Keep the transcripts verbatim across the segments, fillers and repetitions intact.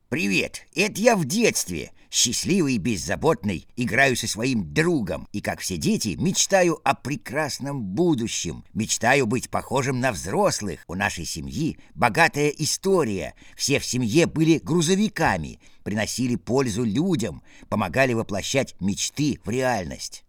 Привет, это я в детстве, счастливый и беззаботный, играю со своим другом. И, как все дети, мечтаю о прекрасном будущем. Мечтаю быть похожим на взрослых. У нашей семьи богатая история. Все в семье были грузовиками, приносили пользу людям, помогали воплощать мечты в реальность.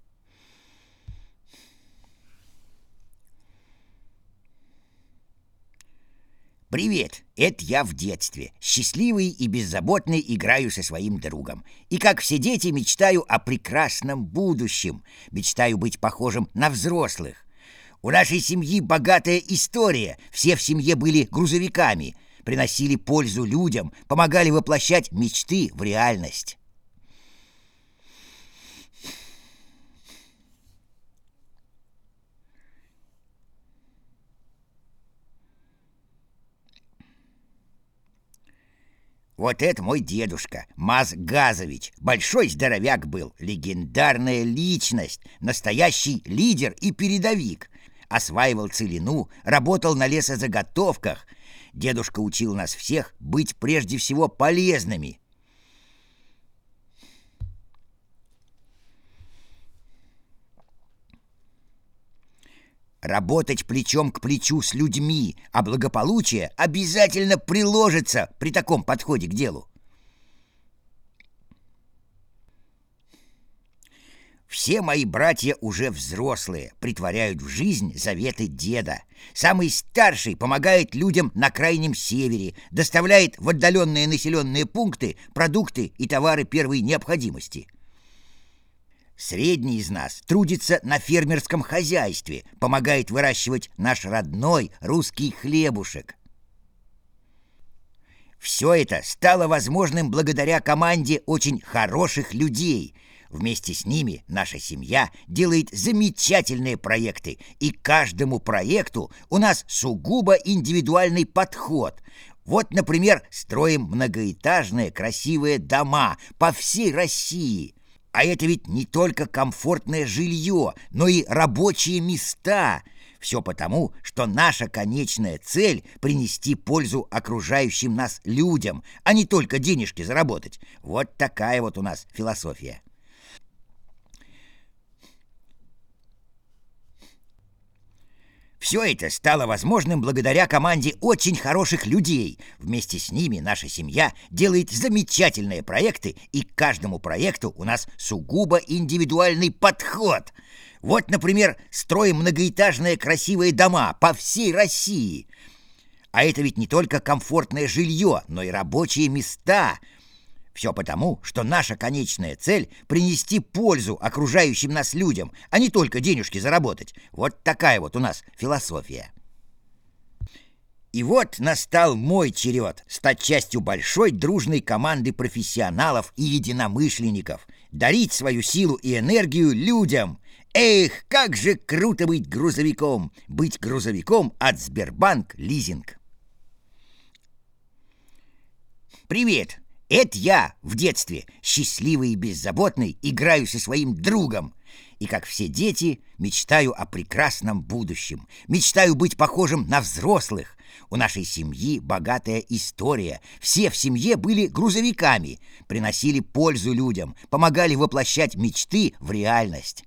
Привет, это я в детстве, счастливый и беззаботный играю со своим другом. И, как все дети, мечтаю о прекрасном будущем. Мечтаю быть похожим на взрослых. У нашей семьи богатая история. Все в семье были грузовиками, приносили пользу людям, помогали воплощать мечты в реальность. Вот это мой дедушка, Маз Газович. Большой здоровяк был, легендарная личность, настоящий лидер и передовик. Осваивал целину, работал на лесозаготовках. Дедушка учил нас всех быть прежде всего полезными. Работать плечом к плечу с людьми, а благополучие обязательно приложится при таком подходе к делу. Все мои братья уже взрослые, притворяют в жизнь заветы деда. Самый старший помогает людям на Крайнем Севере, доставляет в отдаленные населенные пункты продукты и товары первой необходимости. Средний из нас трудится на фермерском хозяйстве, помогает выращивать наш родной русский хлебушек. Все это стало возможным благодаря команде очень хороших людей. Вместе с ними наша семья делает замечательные проекты, и к каждому проекту у нас сугубо индивидуальный подход. Вот, например, строим многоэтажные красивые дома по всей России. А это ведь не только комфортное жилье, но и рабочие места. Все потому, что наша конечная цель — принести пользу окружающим нас людям, а не только денежки заработать. Вот такая вот у нас философия. Все это стало возможным благодаря команде очень хороших людей. Вместе с ними наша семья делает замечательные проекты, и к каждому проекту у нас сугубо индивидуальный подход. Вот, например, строим многоэтажные красивые дома по всей России. А это ведь не только комфортное жилье, но и рабочие места. Все потому, что наша конечная цель — принести пользу окружающим нас людям, а не только денежки заработать. Вот такая вот у нас философия. И вот настал мой черед стать частью большой дружной команды профессионалов и единомышленников, дарить свою силу и энергию людям. Эх, как же круто быть грузовиком! Быть грузовиком от Сбербанк Лизинг. Привет! Это я в детстве, счастливый и беззаботный, играю со своим другом. И, как все дети, мечтаю о прекрасном будущем. Мечтаю быть похожим на взрослых. У нашей семьи богатая история. Все в семье были грузовиками, приносили пользу людям, помогали воплощать мечты в реальность.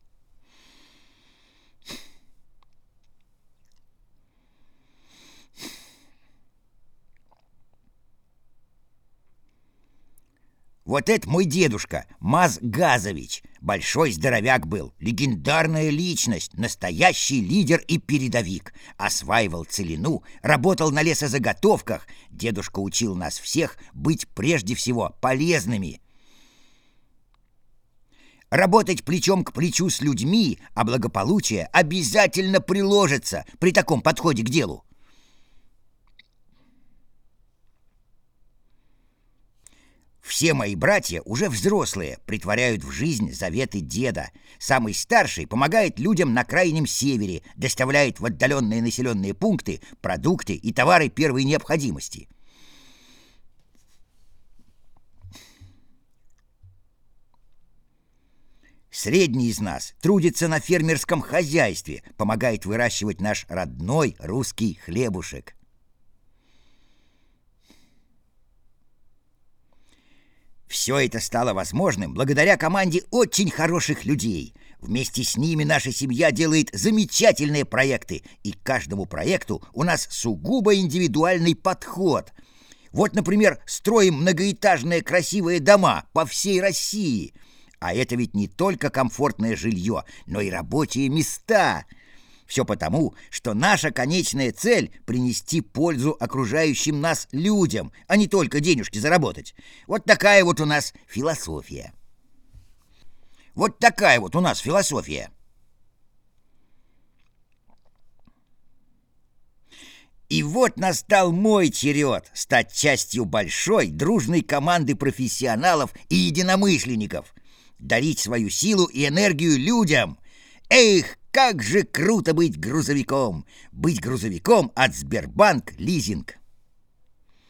Вот это мой дедушка, Маз Газович. Большой здоровяк был, легендарная личность, настоящий лидер и передовик. Осваивал целину, работал на лесозаготовках. Дедушка учил нас всех быть прежде всего полезными. Работать плечом к плечу с людьми, а благополучие обязательно приложится при таком подходе к делу. Все мои братья уже взрослые, притворяют в жизнь заветы деда. Самый старший помогает людям на Крайнем Севере, доставляет в отдаленные населенные пункты продукты и товары первой необходимости. Средний из нас трудится на фермерском хозяйстве, помогает выращивать наш родной русский хлебушек. Все это стало возможным благодаря команде очень хороших людей. Вместе с ними наша семья делает замечательные проекты, и к каждому проекту у нас сугубо индивидуальный подход. Вот, например, строим многоэтажные красивые дома по всей России. А это ведь не только комфортное жилье, но и рабочие места. Все потому, что наша конечная цель — принести пользу окружающим нас людям, а не только денежки заработать. Вот такая вот у нас философия. Вот такая вот у нас философия. И вот настал мой черед стать частью большой, дружной команды профессионалов и единомышленников, дарить свою силу и энергию людям. Эх, как же круто быть грузовиком! Быть грузовиком от Сбербанк Лизинг!